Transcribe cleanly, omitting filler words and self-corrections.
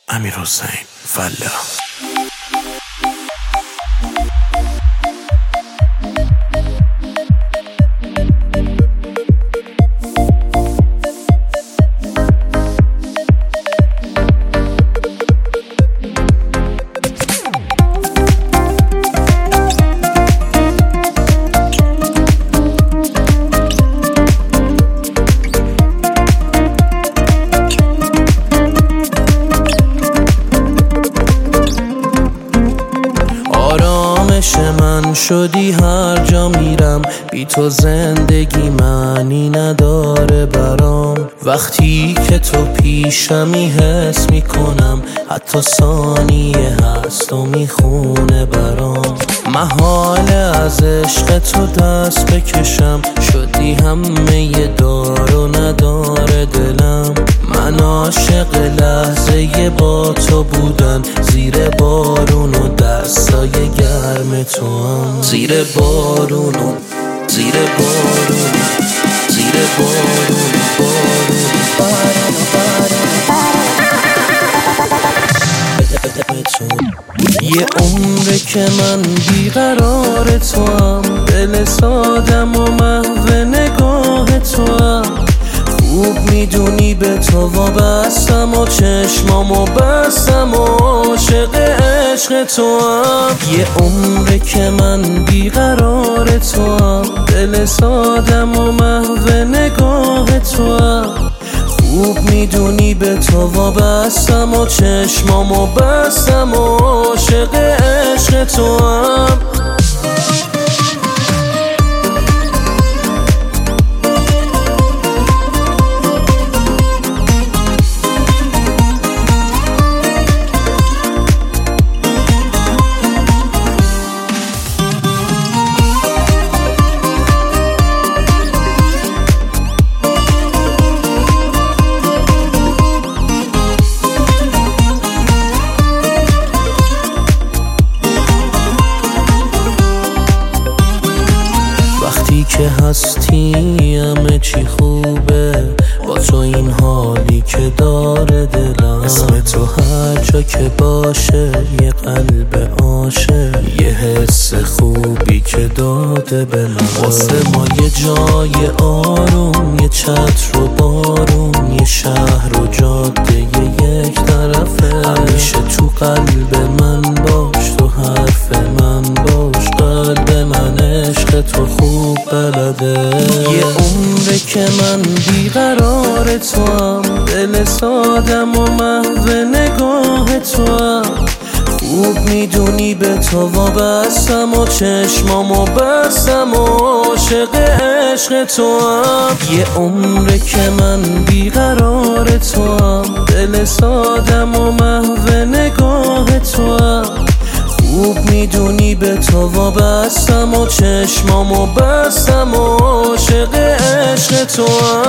امیرحسین فلاح. من شدی هر جا میرم، بی تو زندگی معنی نداره برام. وقتی که تو پیشمی حس میکنم، حتی ثانیه هست و میخونه برام. محاله از عشق تو دست بکشم، شدی همه دار و نداره دلم. من عاشق لحظه با تو بودن، زیر بارون و دستای گرم تو هم. زیر بارون و زیر بارون، زیر بارون یه عمره که من بیقرار تو هم، دل سادم و محو نگاه تو هم. خوب میدونی به تو وابستم و چشمامو بستم و عاشق عشق تو هم. یه عمره که من بیقرار تو هم، دل سادم و محو نگاه تو هم. خوب میدونی به تو وابستم و چشمامو بستم و عاشق عشق تو هم. وقتی که هستی همه چی خوبه، با تو این حالی که داره دلم. اسم تو هر جا که باشه یه قلب عاشق، یه حس خوبی که داده به من. واسه ما یه جای آروم، یه چتر و بارون، یه شهر و جاده یک طرفه. همیشه تو قلب من باش، تو حرف من باش. قلب من عشق تو خوب بلده. یه عمره که من بیقرار تو هم، دل سادم و محو نگاه تو هم. خوب میدونی به تو وابستم و چشمامو بستم و عاشق عشق تو هم. یه عمره که من بیقرار تو هم، دل سادم و محو نگاه تو هم. خوب میدونی به تو وابستم و چشمامو بستم و عاشق عشق تو هم.